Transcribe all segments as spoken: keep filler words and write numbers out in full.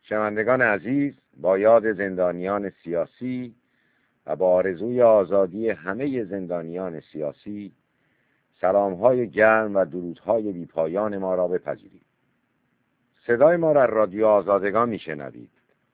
شنوندگان عزیز، با یاد زندانیان سیاسی و با آرزوی آزادی همه زندانیان سیاسی، سلام‌های گرم و درودهای بی‌پایان ما را بپذیرید. صدای ما را رادیو آزادگان میشنوید.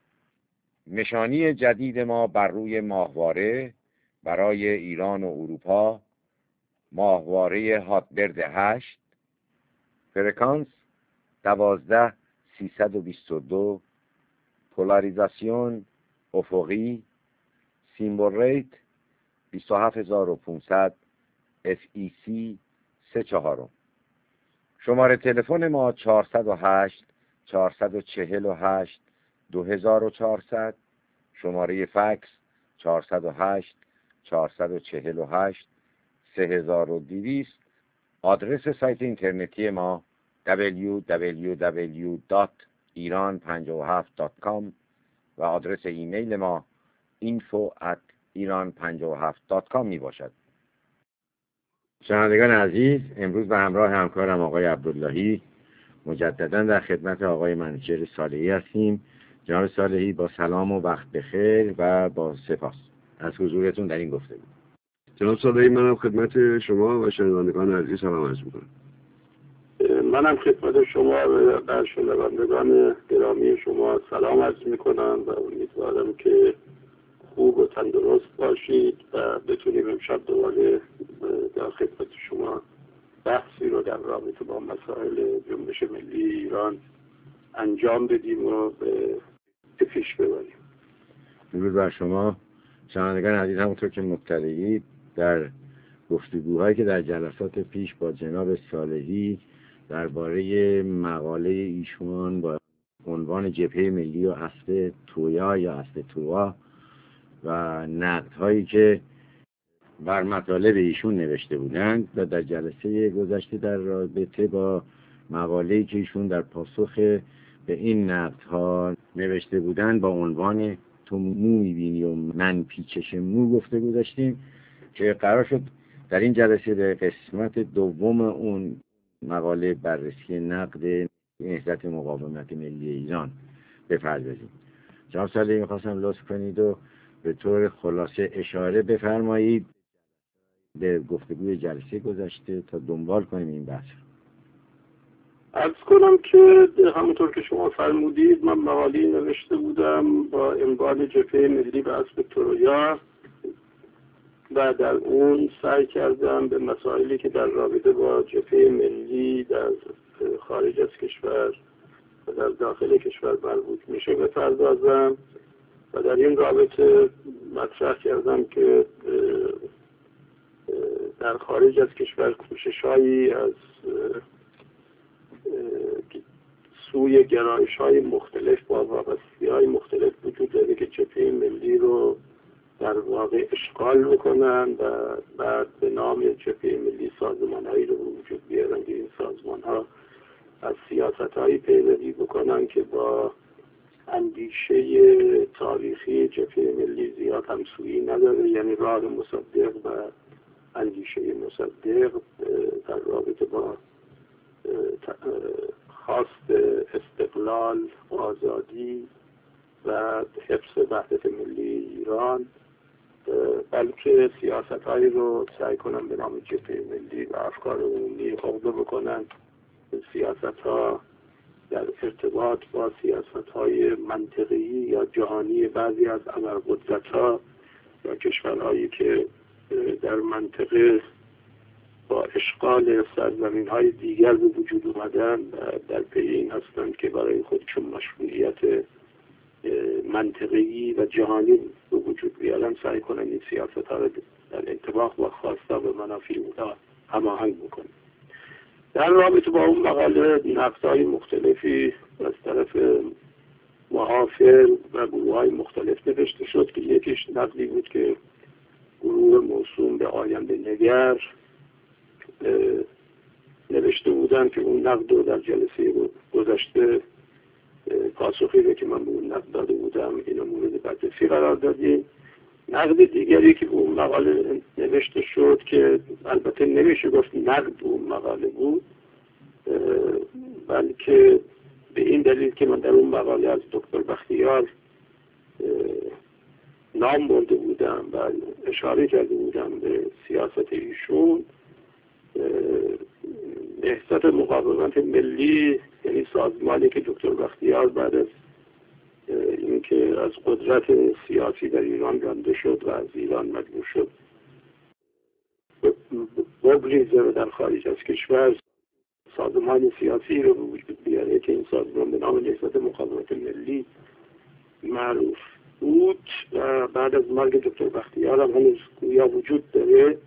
نشانی جدید ما بر روی ماهواره برای ایران و اروپا، ماهواره هاتبرد هشت، فرکانس دوازده سیصد و بیست و دو، پولاریزاسیون افقی، سیمبل ریت بیست و هفت هزار و پانصد، اف ای سی سه چهارم. شماره تلفن ما چهارصد و هشت چهارصد و چهل و هشت دو هزار و چهارصد، شماره فکس چهارصد و هشت چهارصد و چهل و هشت سه هزار و دویست. آدرس سایت اینترنتی ما دبلیو دبلیو دبلیو دات ایران پنجاه و هفت دات کام و آدرس ایمیل ما اینفو ات ایران پنجاه و هفت دات کام می باشد. شنوندگان عزیز، امروز به همراه همکارم آقای عبداللهی مجددا در خدمت آقای منوچهر صالحی هستیم. جناب صالحی، با سلام و وقت بخیر و با سپاس از حضورتون در این گفتگو. جناب صالحی، منم خدمت شما و شنوندگان عزیز سلام عرض می‌کنم. منم خدمت شما و شنوندگان گرامی شما سلام عرض میکنم و امیدوارم که خوب و تندرست باشید و بتونیم امشب دوباره در خدمت شما بحثی رو در رابطه با مسائل جنبش ملی ایران انجام بدیم و به پیش ببریم. درود بر شما. شنوندگان عزیز، همونطور که مطلعید در گفتگوهایی که در جلسات پیش با جناب صالحی درباره مقاله ایشون با عنوان جبهه ملی و اسب تویا یا اسب توا و نقدهایی که بر مطالب ایشون نوشته بودند و در جلسه گذشته در رابطه با مقاله‌ای که ایشون در پاسخ به این نقدها نوشته بودند با عنوان تو مو میبینی و من پیچش مو گفتگو داشتیم که قرار شد در این جلسه به قسمت دوم اون مقاله بررسی نقد نهضت مقاومت ملی ایران بپردازیم. جناب صالحی، می‌خواستم لطف کنید و به طور خلاصه اشاره بفرمایید به گفتگوی جلسه گذشته تا دنبال کنیم این بحث. عرض کنم که همونطور که شما فرمودید من مقاله نوشته بودم با عنوان جبهه ملی و اسب ترویا و در اون سعی کردم به مسائلی که در رابطه با جبهه ملی در خارج از کشور و در داخل کشور مربوط میشه بپردازم و در این رابطه مطرح کردم که در خارج از کشور کوشش‌هایی از سوی گرایش‌های مختلف با وابستگی‌های مختلف وجود داره که جبهه ملی رو در واقع اشغال میکنن و بعد به نام جبهه ملی سازمان‌هایی رو وجود بیارن که این سازمان‌ها از سیاست‌هایی پیروی بکنن که با اندیشه تاریخی جبهه ملی زیاد همسویی نداره، یعنی راه مصدق و اندیشه مصدق در رابطه با خواست استقلال، آزادی و حفظ وحدت ملی ایران، بلکه سیاست‌هایی رو سعی کنن به نام جبهه ملی و افکار عمومی عقده بکنن. سیاست‌ها در ارتباط با سیاست‌های منطقی یا جهانی بعضی از ابرقدرت‌ها یا کشورهایی که در منطقه با اشغال سرزمین‌های دیگر به وجود اومدن و در پی این هستند که برای خودشون مشروعیت منطقی و جهانی به وجود بیارن، سعی کنن این سیاست‌ها رو در انطباق با خواستها و منافع اونها هماهنگ بکنن. در رابطه با اون مقاله نقدهای مختلفی از طرف محافل و گروه‌های مختلف نوشته شد که یکیش نقدی بود که گروه موسوم به آینده نگر نوشته بودن که اون نقد رو در جلسه گذشته پاسخی رو که من به اون نقد داده بودم اینو مورد بررسی قرار دادیم. نقد دیگری که به اون مقاله نوشته شد که البته نمیشه گفت نقد به اون مقاله بود، بلکه به این دلیل که من در اون مقاله از دکتر بختیار نام برده بودم و اشاره کرده بودم به سیاست ایشون، نهضت مقاومت ملی، یعنی سازمانی که دکتر بختیار بعد از اینکه از قدرت سیاسی در ایران رانده شد و از ایران مجبور شد بگریزه و در خارج از کشور سازمان سیاسی رو وجود بیاره که این سازمان به نام نهضت مقاومت ملی معروف بود و بعد از مرگ دکتر بختیار هم هنوز گویا وجود داره،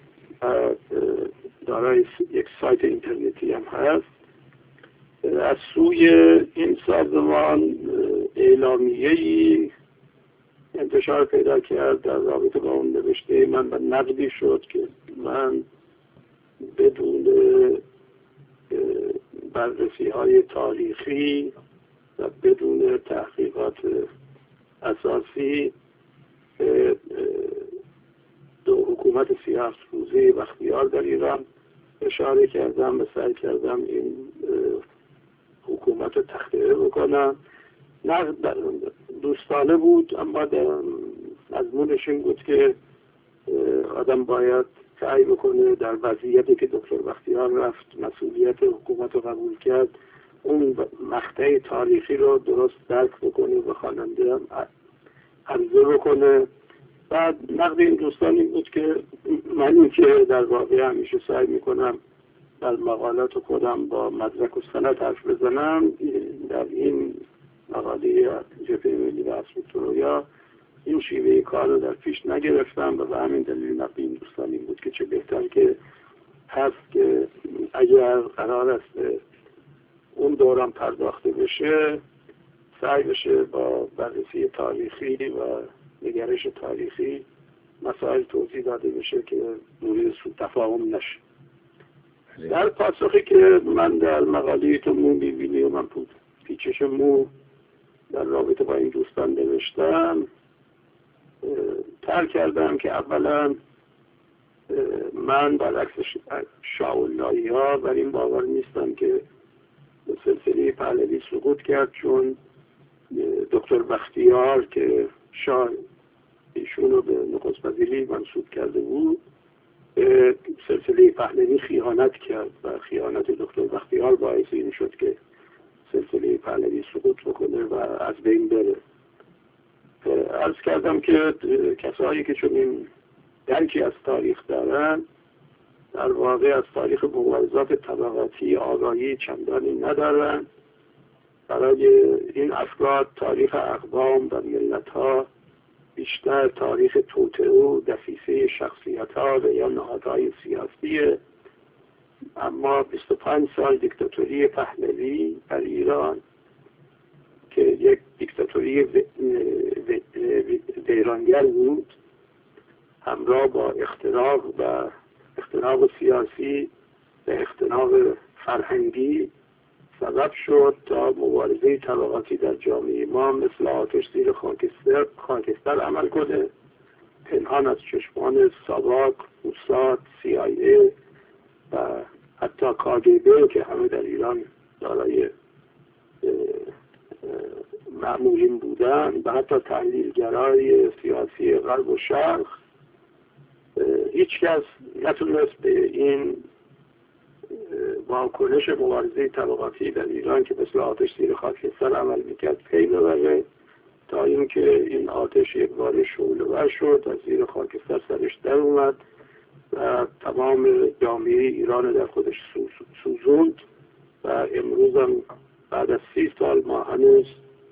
دارای یک سایت اینترنتی هم هست. از سوی این سازمان اعلامیه‌ای انتشار پیدا کرد در رابطه با اون نوشته من و نقدی شد که من بدون بررسی های تاریخی و بدون تحقیقات اساسی دو حکومت سیاه روزه بختیار در ایران اشاره کردم و سعی کردم این حکومت رو تخلیه بکنم. نقد دوستانه بود، اما مضمونش این بود که آدم باید سعی بکنه در وضعیتی که دکتر بختیار رفت مسئولیت حکومت رو قبول کرد اون مقطع تاریخی رو درست درک بکنه و خواننده هم عرضه بکنه. بعد نقد این دوستان این بود که من که در واقع همیشه سعی میکنم در مقالات خودم با مدرک و سند حرف بزنم، در این مقاله جبهه ملی و عصر ترویا این شیوه کار رو در پیش نگرفتم و به همین دلیل نقد این دوستان این بود که چه بهتر که هست که اگر قرار است اون دوران پرداخته بشه سعی بشه با بررسی تاریخی و نگرش تاریخی مسائل توضیح داده بشه که مورد سوء تفاهم نشه. در پاسخی که من در مقاله تو مو میبینی و من پیچش مو در رابطه با این دوستان نوشتم، ترک کردم که اولا من برعکس شاولایی ها بر این باور نیستم که سلسله پهلوی سقوط کرد، چون دکتر بختیار که شاه ایشون رو به نخست وزیری منصوب کرده بود سلسله پهلوی خیانت کرد و خیانت دکتر بختیار باعث این شد که سلسله پهلوی سقوط بکنه و از بین بره. عرض کردم که کسایی که چنین درکی از تاریخ دارن در واقع از تاریخ مبارزات طبقاتی آگاهی چندانی ندارن. برای این افراد تاریخ اقوام و ملت ها بیشتر تاریخ توطئه و دسیسه شخصیت ها و یا نهادهای سیاسیه. اما بیست و پنج سال دیکتاتوری پهلوی در ایران که یک دیکتاتوری ویرانگر بود همراه با اختراق و اختراق سیاسی و اختراق فرهنگی سبب شد تا مبارزه طبقاتی در جامعه ما مثل آتش زیر خاکستر خاکستر عمل کنه، پنهان از چشمان ساواک، موساد، سی آی ای و حتی کاگبه که همه در ایران دارای معمولین بودن و حتی تحلیلگرای سیاسی غرب و شرق، هیچ کس نتونست به این واکنش مبارزه طبقاتی در ایران که مثل آتش زیر خاکستر عمل میکرد پی ببره تا اینکه این آتش یک بار شعله‌ور شد از زیر خاکستر سرش در اومد و تمام جامعه ایران در خودش سوزوند و امروز هم بعد از سی سال ما هنوز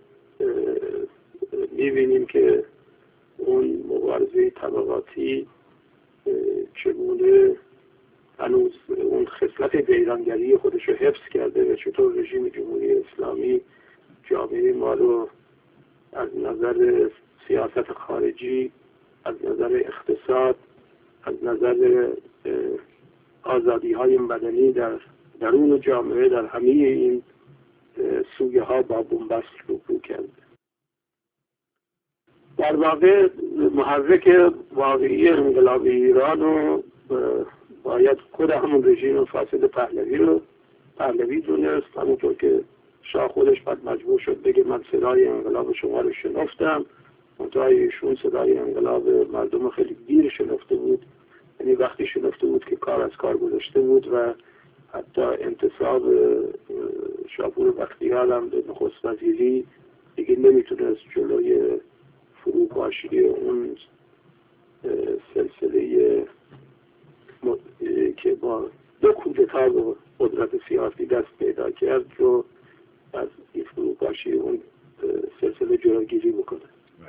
میبینیم که اون مبارزه طبقاتی چگونه هنوز اون خصلت ویرانگری خودش رو حفظ کرده و چطور رژیم جمهوری اسلامی جامعه ما رو از نظر سیاست خارجی، از نظر اقتصاد، از نظر آزادی های مدنی در درون جامعه در همه این سویه ها با بنبست رو کرده. در واقع محرک واقعی انقلاب ایران رو باید خود همون رژیم فاسد پهلوی رو پهلوی دونست، همونطور که شاه خودش بعد مجبور شد بگه من صدای انقلاب شما رو شنفتم، منتها ایشون صدای انقلاب مردم خیلی دیر شنفته بود، یعنی وقتی شنفته بود که کار از کار گذاشته بود و حتی انتصاب شاپور بختیار هم به نخست وزیری دیگه نمیتونست جلوی فروپاشی اون سلسله که با دو کودتا به قدرت سیاسی دست پیدا کرد رو از فروپاشی اون سلسله جلوگیری بکنه.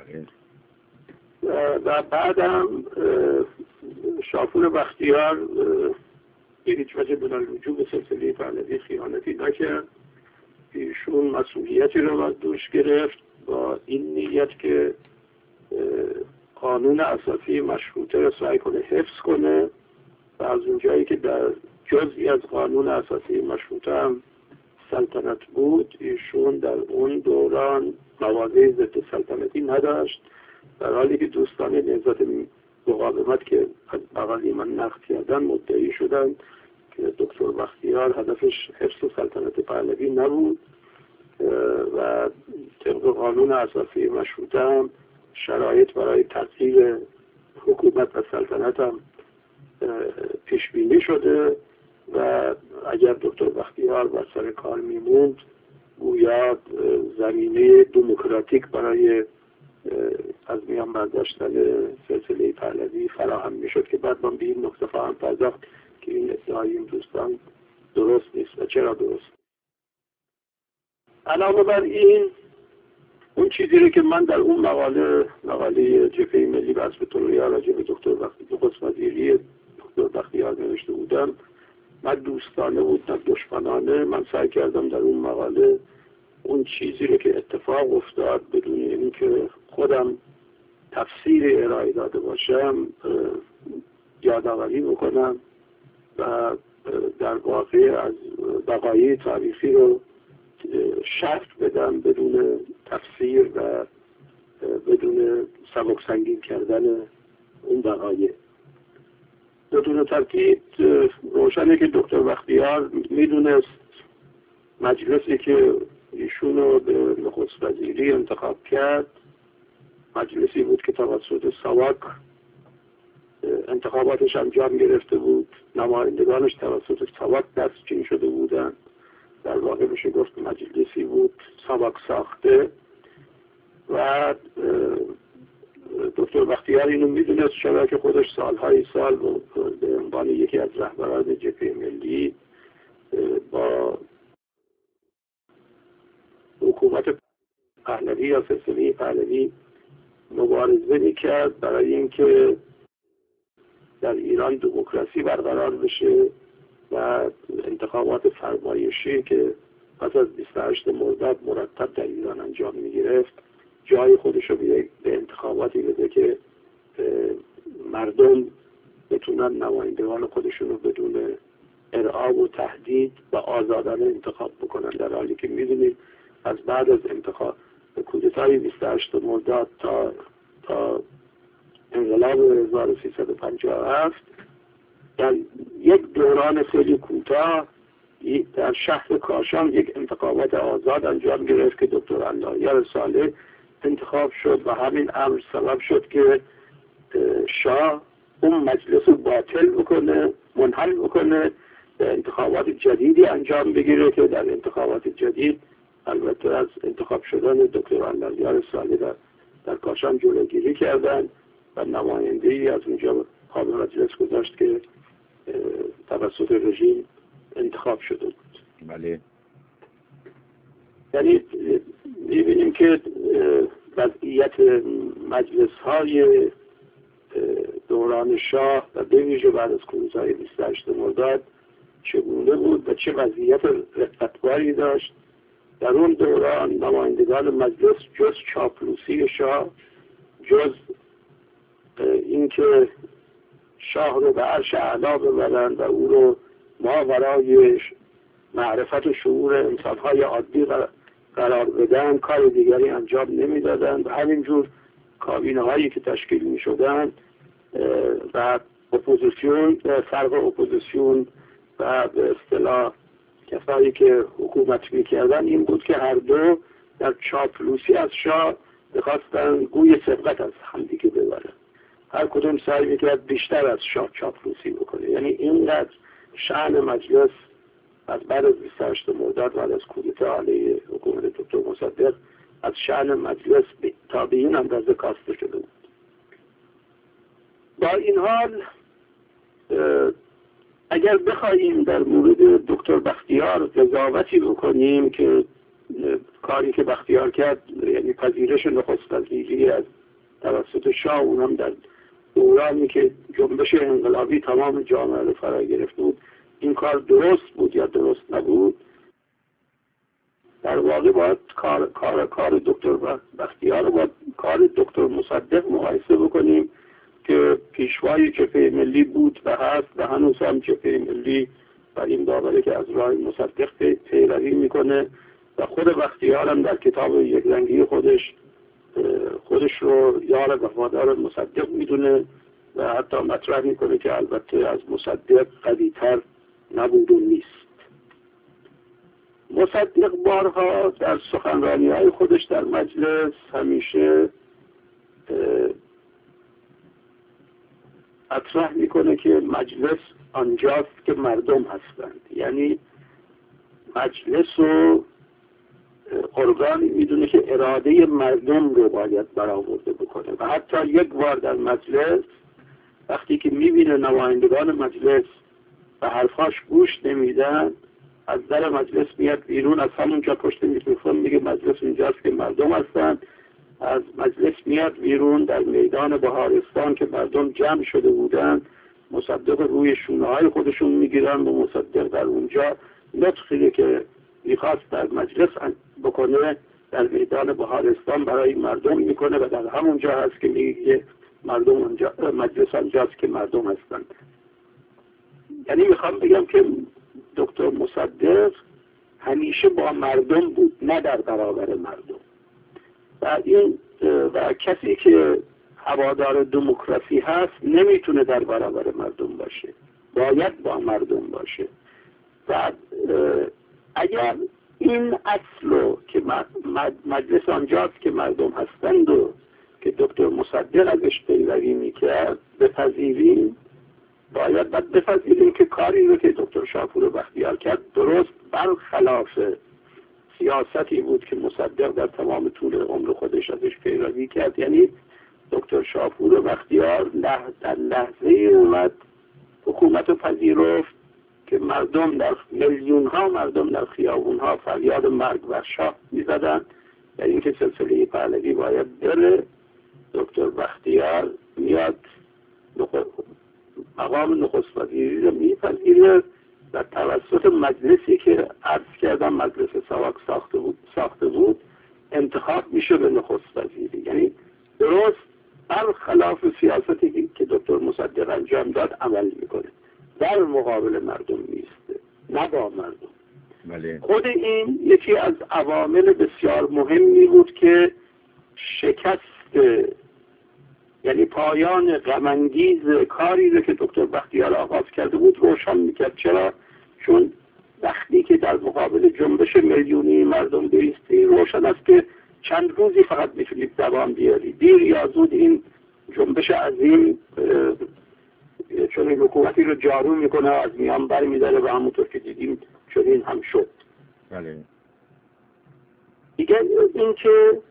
و بعدم شاپور بختیار به هیچ وجه بدون رجوع به سلسله پهلوی خیانتی نکرد. ایشون مسئولیتی رو از دوش گرفت با این نیت که قانون اساسی مشروطه رو سعی کنه حفظ کنه و از اونجایی که در جزئی از قانون اساسی مشروطه هم سلطنت بود، ایشون در اون دوران مواضع ضد سلطنتی نداشت، در حالی که دوستان نهضت مقاومت که از بغلی من نقد کردن مدعی شدن که دکتر بختیار هدفش حفظ سلطنت پهلوی نبود و طبق قانون اساسی مشروطه هم شرایط برای تغییر حکومت و سلطنت هم پیش بینی شده و اگر دکتر بختیار بر سر کار میموند گویا زمینه دموکراتیک برای از میان برداشتن سلسله پهلوی فراهم میشد که بعد من به این نکته خواهم پرداخت که این ادعای این دوستان درست نیست و چرا درست. علاوه بر این اون چیزی رو که من در اون مقاله مقاله جبهه ملی به حسب طلوعیه راجع به دکتر بختیار نخست وزیری دکتر بختیار نوشته بودم، نه دوستانه بود نه دشمنانه، من سعی کردم در اون مقاله اون چیزی رو که اتفاق افتاد بدون اینکه خودم تفسیر ارائه داده باشم یادآوری بکنم و در واقع از وقایع تاریخی رو شرح بدم بدون تفسیر و بدون سبک سنگین کردن اون وقایع. بدون ترتیب روشنه که دکتر بختیار میدونست مجلسی که ایشونو به نخست وزیری انتخاب کرد مجلسی بود که توسط ساواک انتخاباتش انجام گرفته بود، نمایندگانش توسط ساواک دستچین شده بودند، در واقع میشه گفت مجلسی بود ساواک ساخته و دکتر بختیار اینو میدونست، چرا که خودش سالهای سال به عنوان یکی از رهبران جبهه ملی با حکومت پهلوی یا سلسله پهلوی مبارزه میکرد برای اینکه در ایران دموکراسی برقرار بشه و انتخابات فرمایشی که پس از بیست و هشت مرداد مرتب در ایران انجام میگرفت جای خودش رو به انتخاباتی بده که مردم بتونن نمایندگان خودشون رو بدون ارعاب و تهدید و آزادانه انتخاب بکنن، در حالی که میدونید از بعد از انتخاب کودتای بیست و هشت مرداد تا تا انقلاب هزار و سیصد و پنجاه و هفت در یک دوران خیلی کوتاه در شهر کاشان یک انتخابات آزاد انجام گرفت که دکتر اللهیار صالح انتخاب شد و همین امر سبب شد که شاه اون مجلس رو باطل بکنه، منحل بکنه، انتخابات جدیدی انجام بگیره که در انتخابات جدید البته از انتخاب شدن دکتر اللهیار صالح در, در کاشان جلوگیری کردن و نماینده ای از اونجا خواب مجلس گذاشت که توسط رژیم انتخاب شده بود. بله. یعنی می‌بینیم که وضعیت مجلس های دوران شاه و به ویژه بعد از کودتای بیست و هشت مرداد چگونه بود و چه وضعیت رقتباری داشت. در اون دوران نمایندگان مجلس جز چاپلوسی شاه، جز اینکه شاه رو به عرش اعلا ببرن و او رو ماورای معرفت و شعور انسانهای عادی قرار بدن، کار دیگری انجام نمیدادند و همینجور کابینه هایی که تشکیل می شدن و اپوزیسیون، فرق اپوزیسیون و به اصطلاح کسایی که حکومت میکردن این بود که هر دو در چاپلوسی از شاه بخواستن گوی سبقت از همدیگه ببرن. هر کدوم سعی میکرد بیشتر از شاه چاپلوسی بکنه. یعنی اینقدر شأن مجلس از بعد از بیست و هشتم مرداد بعد از کودتا علیه حکومت دکتر مصدق از شأن مجلس تا به این اندازه کاسته شده بود. با این حال اگر بخواهیم در مورد دکتر بختیار قضاوتی بکنیم که کاری که بختیار کرد، یعنی پذیرش نخست وزیری از توسط شاه، اونم در دورانی که جنبش انقلابی تمام جامعه رو فرا گرفته بود، این کار درست بود یا درست نبود؟ در واقع باید کار کار کار دکتر بختیار رو با کار دکتر مصدق مقایسه بکنیم که پیشوای جبهه ملی بود و هست و هنوز هم جبهه ملی بر این باوره که از راه مصدق پیروی میکنه و خود بختیار هم در کتاب یک رنگی خودش خودش رو یار وفادار مصدق میدونه و حتی مطرح میکنه که البته از مصدق قوی‌تر نبود و نیست. مصدق بارها در سخنرانی های خودش در مجلس همیشه مطرح میکنه که مجلس آنجاست که مردم هستند. یعنی مجلس رو ارگانی میدونه که اراده مردم رو باید برآورده بکنه و حتی یک بار در مجلس وقتی که میبینه نمایندگان مجلس به حرفاش گوش نمیدن، از در مجلس میاد بیرون، از همونجا پشت میکروفون میگه مجلس اینجاست که مردم هستن. از مجلس میاد بیرون در میدان بهارستان که مردم جمع شده بودن، مصدق روی شونه های خودشون میگیرن و مصدق در اونجا نطقی که میخواست در مجلس بکنه در میدان بهارستان برای مردم میکنه و در همونجا هست که میگه مردم اونجا، مجلس آنجاست که مردم هستن. یعنی میخوام بگم که دکتر مصدق همیشه با مردم بود، نه در برابر مردم. و این و کسی که هوادار دموکراسی هست نمیتونه در برابر مردم باشه، باید با مردم باشه. و اگر این اصل که مجلس آنجاست که مردم هستند و که دکتر مصدق ازش پیروی میکرد بپذیریم، باید باید بپذیریم که کاری رو که دکتر شاپور بختیار کرد درست برخلاف سیاستی بود که مصدق در تمام طول عمر خودش ازش پیروی کرد. یعنی دکتر شاپور بختیار در لحظه اومد حکومت رو پذیرفت که مردم در میلیون ها مردم در خیابون ها فریاد مرگ بر شاه میزدن و اینکه سلسله پهلوی باید بره. دکتر بختیار میاد مقام نخست وزیری رو میپذیره و توسط مجلسی که عرض کردم مجلس ساواک ساخته بود ساخته بود انتخاب میشه به نخست وزیری. یعنی درست برخلاف سیاستی که دکتر مصدق انجام داد عمل میکنه، در مقابل مردم میسته، نه با مردم. بله. خود این یکی از عوامل بسیار مهمی بود که شکست، یعنی پایان غم‌انگیز کاری رو که دکتر بختیار آغاز کرده بود روشن میکرد. چرا؟ چون وقتی که در مقابل جنبش میلیونی مردم بایستی، روشن است که چند روزی فقط میتونید دوام بیاری، دیر یا زود این جنبش عظیم چون این حکومتی رو جارو میکنه از میان بر میداره و همونطور که دیدیم چنین هم شد. بله. دیگه این که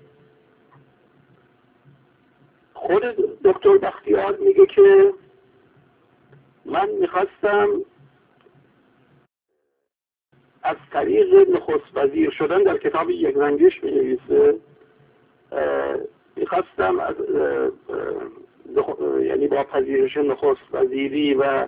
خود دکتر بختیار میگه که من میخواستم از طریق نخست وزیر شدن، در کتاب یک رنگیش مینویسه، میخواستم از یعنی با پذیرش نخست وزیری و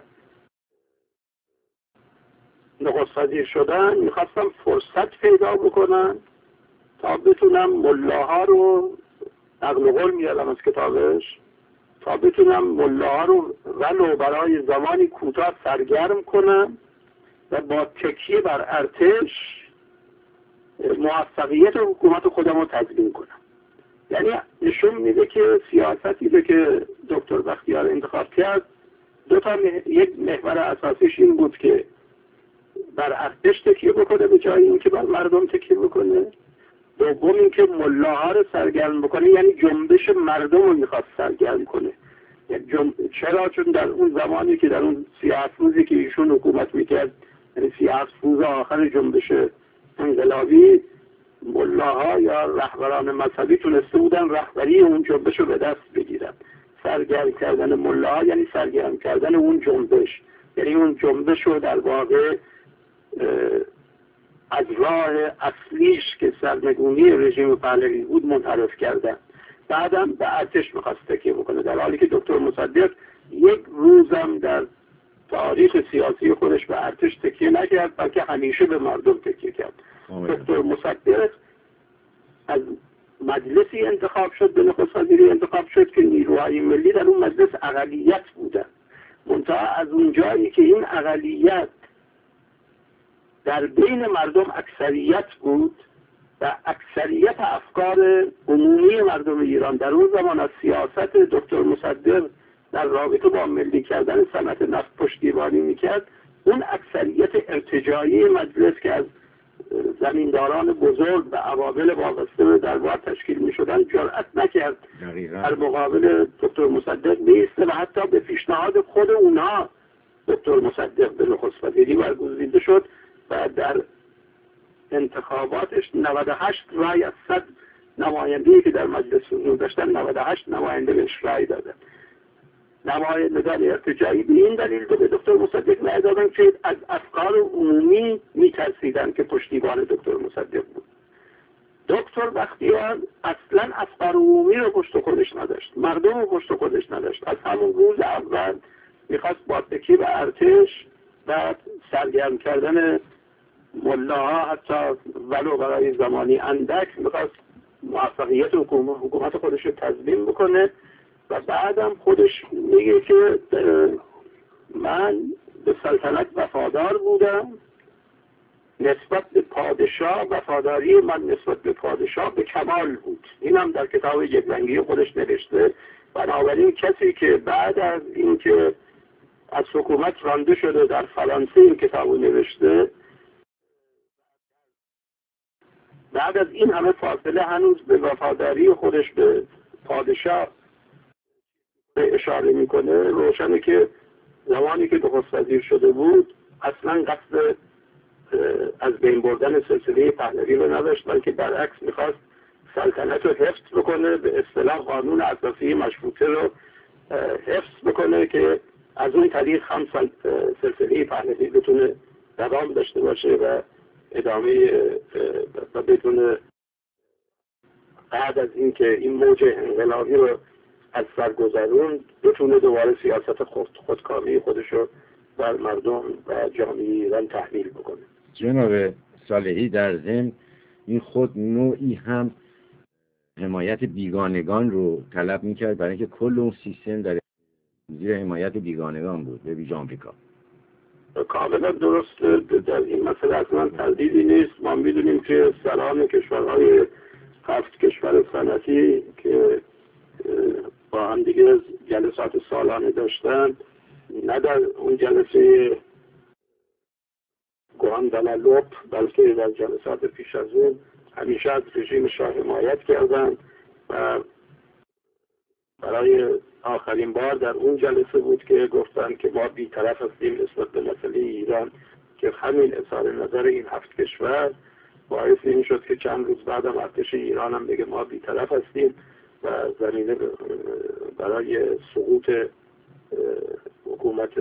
نخست وزیر شدن میخواستم فرصت پیدا بکنم تا بتونم ملاها رو، نقل قول میادم از کتابش، تا بتونم ملاها رو ولو برای زمانی کوتاه سرگرم کنم و با تکیه بر ارتش موفقیت حکومت خودم رو تضمین کنم. یعنی نشون میده که سیاستی رو که دکتر بختیار انتخاب کرد دو تا مح... یک محور اساسیش این بود که بر ارتش تکیه بکنه به جای اینکه بر مردم تکیه بکنه. دوم اینکه ملاها رو سرگرم بکنه، یعنی جنبش مردم رو میخواست سرگرم کنه. یعنی جنب... چرا؟ چون در اون زمانی که در اون سی هفت روزی که ایشون حکومت میکرد، یعنی سی هفت روز آخر جنبش انقلابی، ملاها یا رهبران مذهبی تونسته بودن رهبری اون جنبش رو به دست بگیرن. سرگرم کردن ملاها یعنی سرگرم کردن اون جنبش، یعنی اون جنبش رو در واقع از راه اصلیش که سرنگونی رژیم پهلوی بود منحرف کردن. بعدم به ارتش میخواست تکیه بکنه، در حالی که دکتر مصدق یک روزم در تاریخ سیاسی خودش به ارتش تکیه نکرد، بلکه همیشه به مردم تکیه کرد. دکتر مصدق از مجلسی انتخاب شد، به نخست وزیری انتخاب شد که نیروهای ملی در اون مجلس اقلیت بودن. منتها از اون جایی که این اقلیت در بین مردم اکثریت بود و اکثریت افکار عمومی مردم ایران در اون زمان از سیاست دکتر مصدق در رابطه با ملی کردن صنعت نفت پشتیبانی میکرد، اون اکثریت ارتجاعی مجلس که از زمینداران بزرگ و عوامل وابسته به دربار تشکیل می شدن جرأت نکرد در مقابل دکتر مصدق بیسته و حتی به پیشنهاد خود اونها دکتر مصدق به نخست وزیری برگزیده شد و در انتخاباتش نود و هشت رای از صد نماینده‌ای که در مجلس حضور داشتن نود و هشت نماینده بهش رای دادن. نمایندگان ارتجاعی به این دلیل به دکتر مصدق رای دادن که از افکار عمومی میترسیدن که پشتیبان دکتر مصدق بود. دکتر بختیار اصلا افکار عمومی رو پشت خودش نداشت، مردم رو پشت خودش نداشت. از همون روز اول میخواست با تکیه به ارتش و سرگرم کردن ملاها، حتی ولو برای زمانی اندک، میخواست موفقیت حکومت خودش رو تضمین بکنه و بعدم خودش میگه که من به سلطنت وفادار بودم، نسبت به پادشاه وفاداری من نسبت به پادشاه به کمال بود. این هم در کتاب یکرنگی خودش نوشته. بنابراین کسی که بعد از اینکه از حکومت رانده شده در فرانسه این کتابو نوشته، بعد از این همه فاصله هنوز به وفاداری خودش به پادشاه به اشاره میکنه، روشنه که زمانی که نخست وزیر شده بود اصلا قصد از بین بردن سلسله پهلوی رو نداشت، بلکه برعکس میخواست سلطنت رو حفظ بکنه، به اصطلاح قانون اساسی مشروطه رو حفظ بکنه که از اون طریق هم سلسله پهلوی بتونه دوام داشته باشه و ادامه و بدون بعد از اینکه این موج انقلابی رو از سر گذرون بتونه دوباره سیاست خود خودکامه خودش رو بر مردم و جامعه ایران تحمیل بکنه. جناب صالحی در ضمن این خود نوعی هم حمایت بیگانگان رو طلب میکرد، برای اینکه کل اون سیستم در زیر حمایت بیگانگان بود به ویژه آمریکا. کاملا درست. در این مسئله اصلا تردیدی نیست. ما میدونیم که سران کشورهای هفت کشور صنعتی که با هم دیگه جلسات سالانه داشتن، نه در اون جلسه گواندالوپ بلکه در جلسات پیش از اون همیشه از رژیم شاه حمایت کردن و برای آخرین بار در اون جلسه بود که گفتن که ما بی‌طرف هستیم نسبت به مسئله ایران، که همین اظهار نظر این هفت کشور باعث این شد که چند روز بعدم ارتش ایران هم بگه ما بی‌طرف هستیم و زمینه برای سقوط حکومت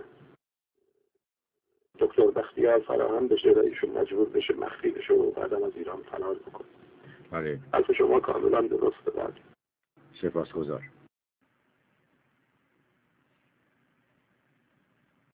دکتر بختیار فراهم بشه و ایشون مجبور بشه مخفی بشه و بعدم از ایران فرار بکنه. بله. حرف شما کاملا درسته. بعد سپاسگزار.